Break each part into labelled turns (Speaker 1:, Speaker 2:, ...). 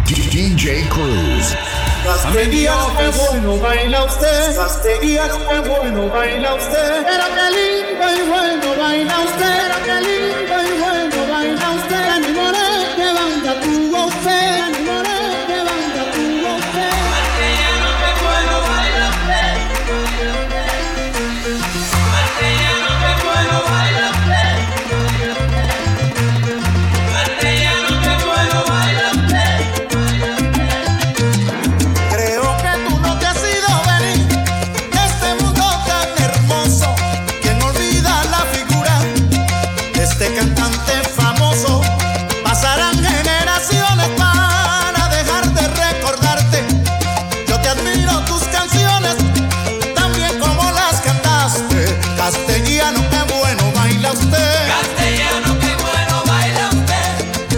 Speaker 1: DJ Cruz.
Speaker 2: Castellanos, qué bueno baila usted. Castellanos, qué bueno baila usted. Pero qué lindo y bueno baila usted. Pero qué lindo y bueno baila usted. Mi morena, qué banda tuvo usted. Mi morena, qué banda tuvo usted.
Speaker 3: Castellanos, qué bueno baila usted. Castellanos, qué bueno baila usted. Castellanos, qué bueno baila usted.
Speaker 2: Creo que tú no te has ido venir de este mundo tan hermoso. ¿Quién olvida la figura de este cantante famoso? Pasarán generaciones para dejar de recordarte. Yo te admiro tus canciones, también como las cantaste. Castellano, qué bueno baila usted.
Speaker 3: Castellano, qué bueno baila usted.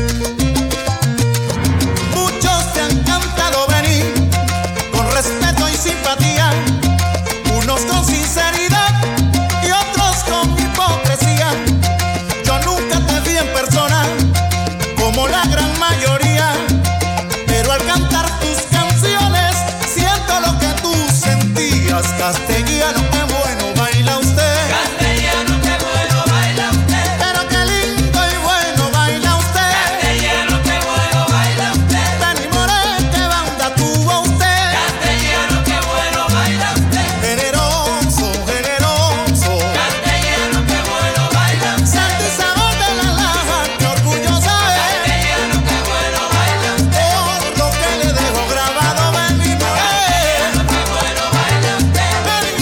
Speaker 2: Muchos te han cantado venir con respeto y simpatía, unos con sinceridad y otros con hipocresía. Yo nunca te vi en persona como la gran mayoría, pero al cantar tus canciones siento lo que tú sentías. Castellano, qué bueno baila usted.
Speaker 3: Castellano, qué bueno baila usted.
Speaker 2: Pero qué lindo y bueno baila usted.
Speaker 3: Castellano, qué bueno baila usted.
Speaker 2: Dani Morel, qué banda tuvo usted.
Speaker 3: Castellano, qué bueno baila usted.
Speaker 2: Generoso, generoso.
Speaker 3: Castellano, qué bueno baila usted.
Speaker 2: Santo y sabor de la laja, qué orgullosa es.
Speaker 3: Castellano, qué bueno baila usted.
Speaker 2: Por lo que le dejo grabado, Dani Morel.
Speaker 3: Castellano, qué bueno baila usted.
Speaker 2: Dani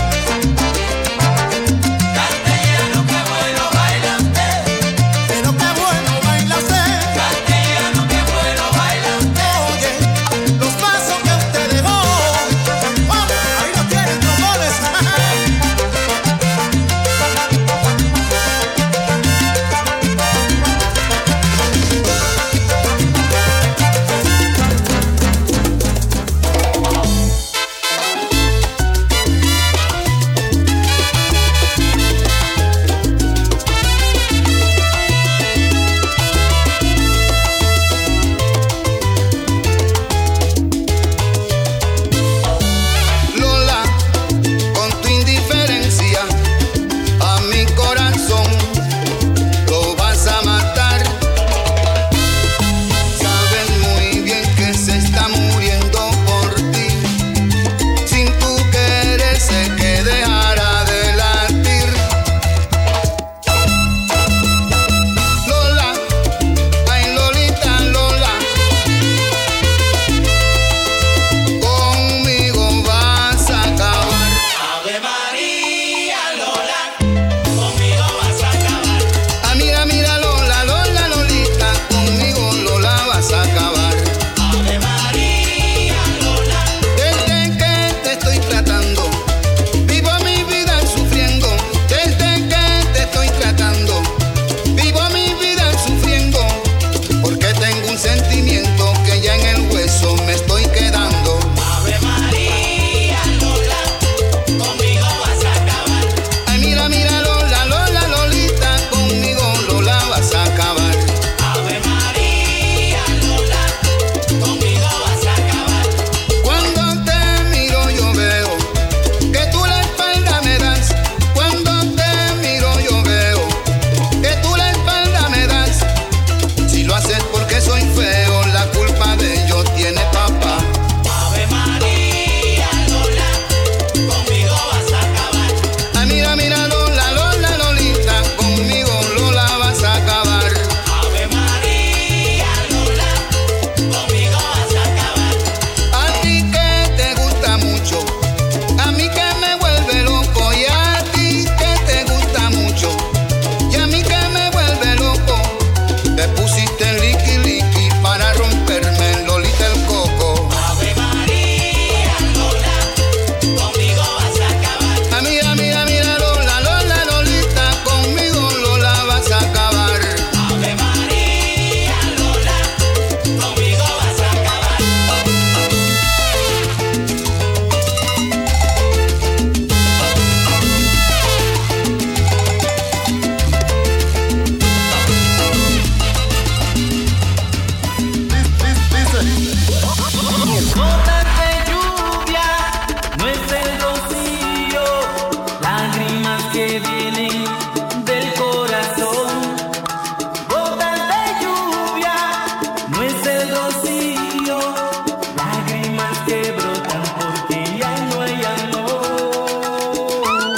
Speaker 3: Gotas de lluvia, no es el rocío, lágrimas que vienen del corazón. Gotas de lluvia, no es el rocío, lágrimas que brotan porque ya no hay amor.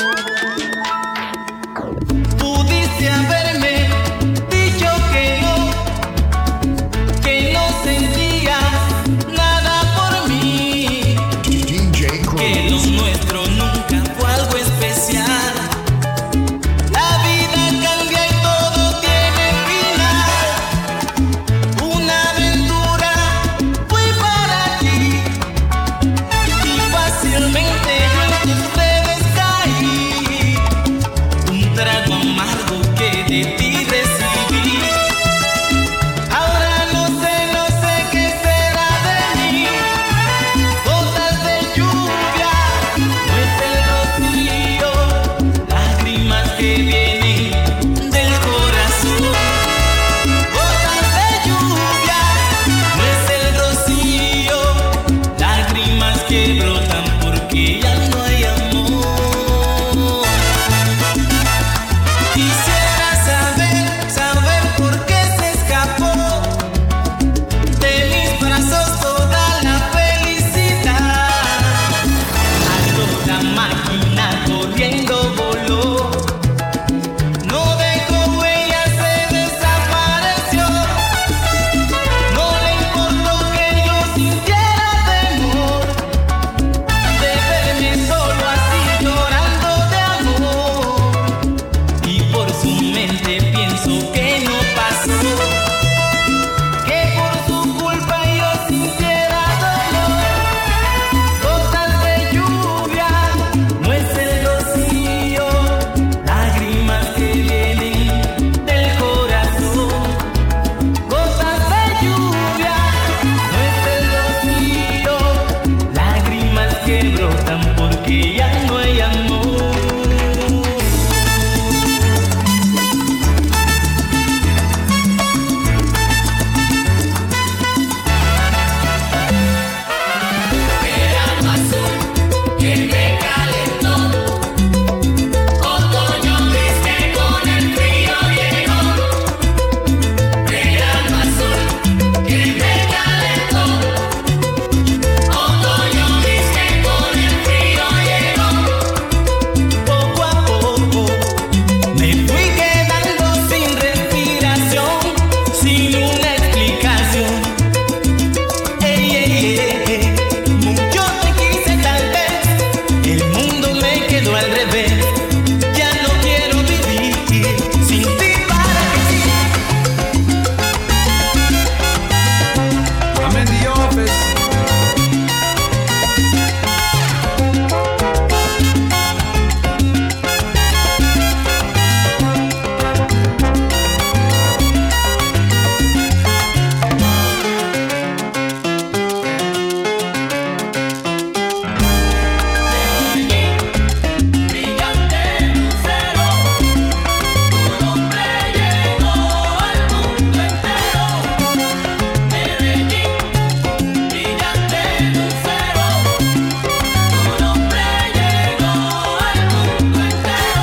Speaker 3: Pudiste haberme dicho que no sentías nada por mí,
Speaker 1: DJ
Speaker 3: que lo
Speaker 1: Cruz.
Speaker 3: nuestro nunca fue algo especial. La vida cambia y todo tiene final. Una aventura fui para ti y fácilmente yo en tus redes caí. Un trago amargo que de ti recibí. Ahora no sé qué será de mí. Gotas de lluvia, no es el rocío, lágrimas que vienen del corazón. Gotas de lluvia, no es el rocío, lágrimas que brotan porque ya no hay amor. Quisiera saber por qué se escapó de mis brazos toda la felicidad. Algo la máquina corriendo voló, no dejó huella, se desapareció. No le importó que yo sintiera temor de verme solo así llorando de amor. Y por su mente pienso que no pasó, que por su culpa yo sintiera dolor. Gotas de lluvia, no es el rocío, lágrimas que vienen del corazón. Gotas de lluvia, no es el rocío, lágrimas que brotan porque ya no hay amor. Verano azul que me calentó, otoño gris que con el frío llegó. Verano azul que me calentó, otoño gris que con el frío llegó. Poco a poco me fui quedando sin respiración, sin una explicación. Mucho te quise, tal vez el mundo me quedó al revés. Ya no quiero vivir sin ti, para que sí.
Speaker 4: I'm in the office.
Speaker 3: Brillante lucero, tu nombre llegó al mundo entero. Medellín, brillante lucero, tu nombre llegó al mundo entero.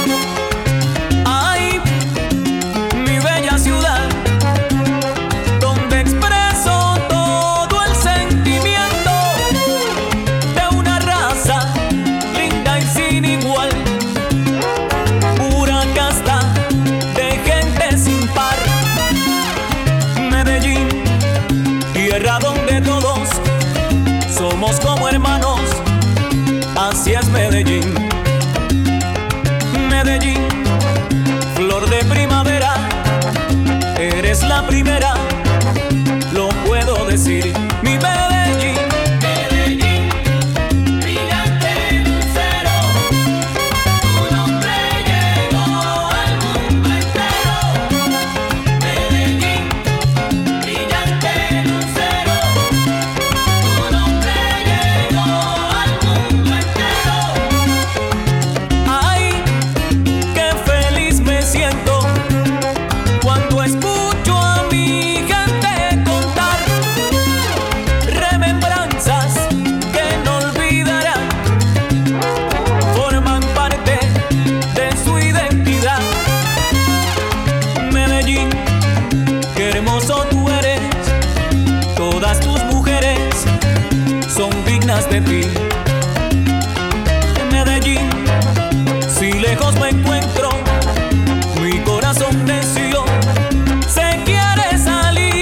Speaker 5: Ay, mi bella ciudad, donde expreso todo el sentimiento de una raza linda y sin igual, pura casta de gente sin par. Medellín, tierra donde todos somos como hermanos, así es Medellín. Medellín, flor de primavera, eres la primera, lo puedo decir. Mi Medellín,
Speaker 3: Medellín, brillante lucero, tu nombre llegó al mundo entero. Medellín, brillante lucero, tu nombre llegó al mundo entero.
Speaker 5: ay, qué feliz me siento cuando escucho a mi detrás de ti. En Medellín, si lejos me encuentro, mi corazón necio se quiere salir.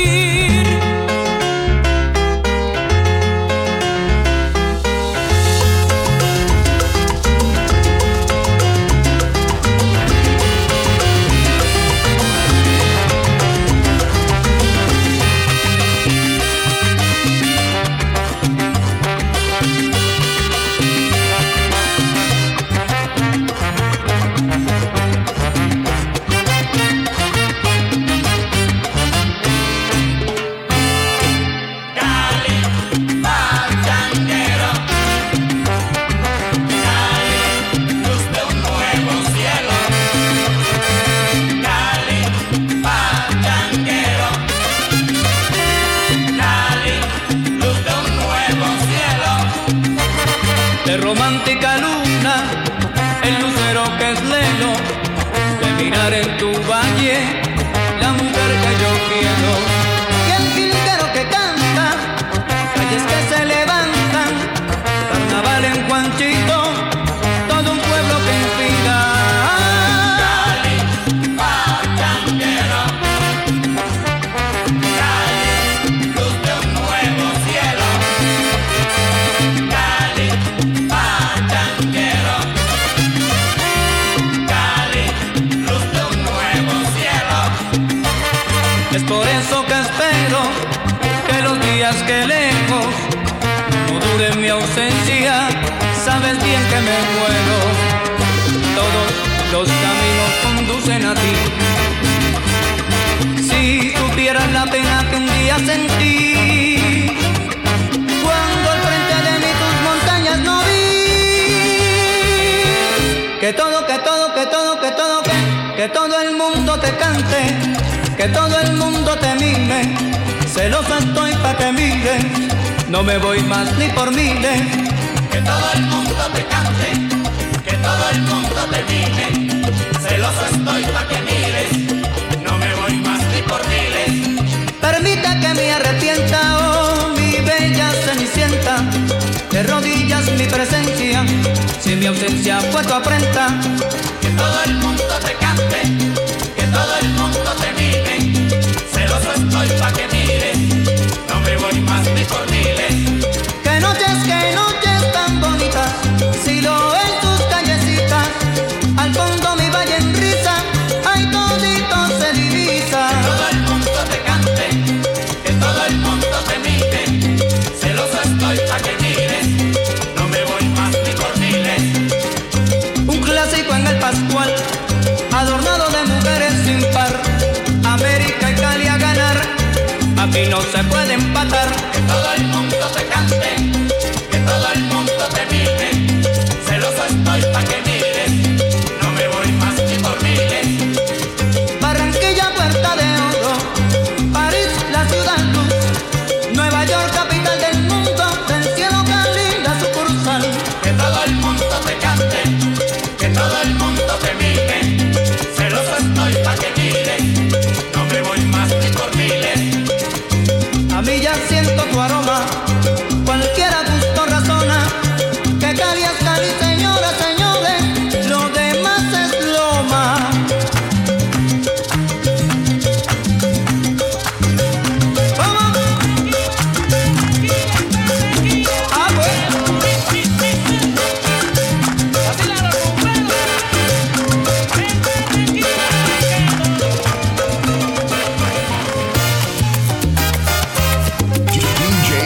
Speaker 3: De romántica luna, el lucero que es lelo, de mirar en tu valle, la mujer que yo quiero. Y el jilguero que canta, calles que se levantan, carnaval en Juanchito, todo un pueblo que inspira. Cali, pachanguero, Cali, luz de un nuevo cielo. Cali, pachanguero, Cali, luz de un nuevo cielo. Es por eso que espero que los días que lejos no dure mi ausencia. Sabes bien que me muero. Todos los caminos conducen a ti. Si supieras la pena que un día sentí cuando al frente de mí tus montañas no vi. Que todo el mundo te cante, que todo el mundo te mime. Celoso estoy pa' que mires, no me voy más ni por miles. Que todo el mundo te cante, que todo el mundo te mime. Celoso estoy pa' que mires, no me voy más ni por miles. Permita que me arrepienta, oh mi bella cenicienta. De rodillas mi presencia, si mi ausencia fue tu afrenta. Que todo el mundo te cante, que todo el mundo te mime. Celoso estoy pa' que mires, no me voy más ni por miles. Que noches tan bonitas, si lo en tus callecitas, al fondo mi valle en risa, ay todito se divisa. Que todo el mundo te cante, que todo el mundo te mime. Celoso estoy pa' que mires, no me voy más ni por miles. Un clásico en el Pascual, adornado de mujeres sin par. América y Cali a ganar, aquí no se puede empatar. Que todo el mundo te cante, que todo el mundo te mime. Celoso estoy pa' que mires, no me voy más ni por miles. Barranquilla, Puerta de Oro, París, la ciudad luz, Nueva York, capital del mundo, del cielo Cali, la sucursal. Que todo el mundo te cante, que todo el mundo te mime. Celoso estoy pa' que mires, no me voy más ni por miles. A mí ya siento tu aroma, cualquiera gusto razona. Que Cali es Cali, señoras, señores, lo demás es loma. ¡Vamos! ¡Ah, pues!
Speaker 1: DJ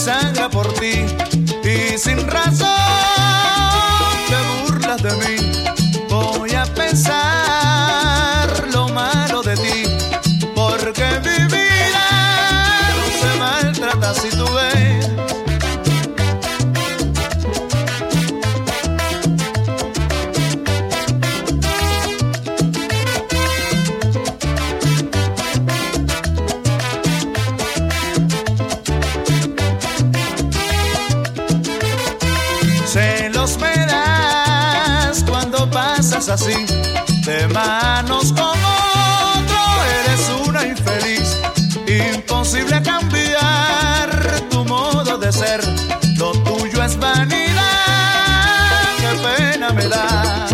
Speaker 2: desangra por ti y sin razón te burlas de mí. Voy a pensar lo malo de ti, porque mi vida no se maltrata si tú ves. Celos me das cuando pasas así, de manos con otro, eres una infeliz. Imposible cambiar tu modo de ser, lo tuyo es vanidad, qué pena me da.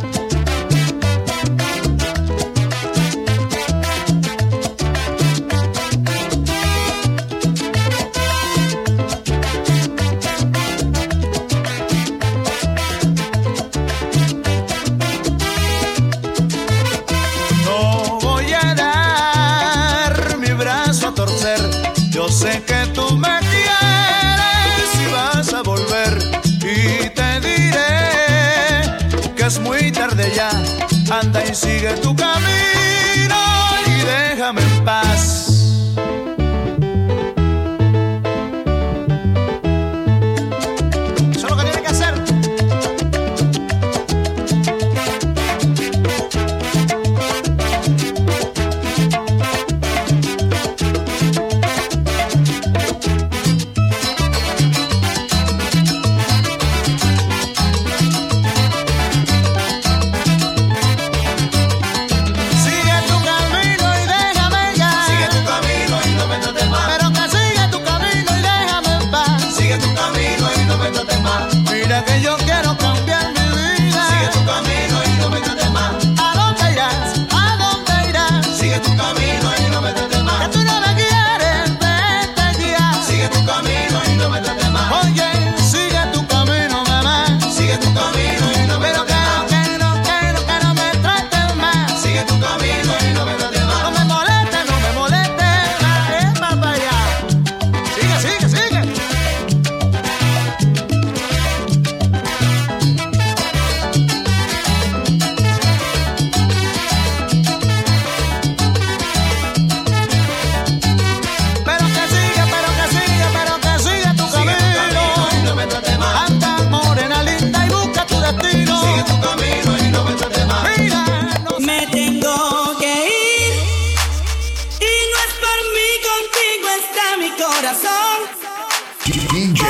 Speaker 2: Yo sé que tú me quieres y vas a volver, y te diré que es muy tarde ya. Anda y sigue tu camino y déjame en paz. Eso es lo que tienes que hacer. Que yo quiero cambiar mi vida.
Speaker 4: Sigue tu camino y no me trates más.
Speaker 2: ¿A dónde irás? ¿A dónde irás?
Speaker 4: Sigue tu camino y no me trates más.
Speaker 2: Que tú no me quieres, vete ya.
Speaker 4: Sigue tu camino y no me trates más.
Speaker 2: Oye, sigue tu camino, mamá.
Speaker 4: Sigue tu camino y no me
Speaker 2: Pero
Speaker 4: trates más.
Speaker 2: que no me trates más.
Speaker 4: Sigue tu camino y no me trates más.
Speaker 2: No me molestes, es más para allá. Sigue, sigue, sigue.
Speaker 1: DJ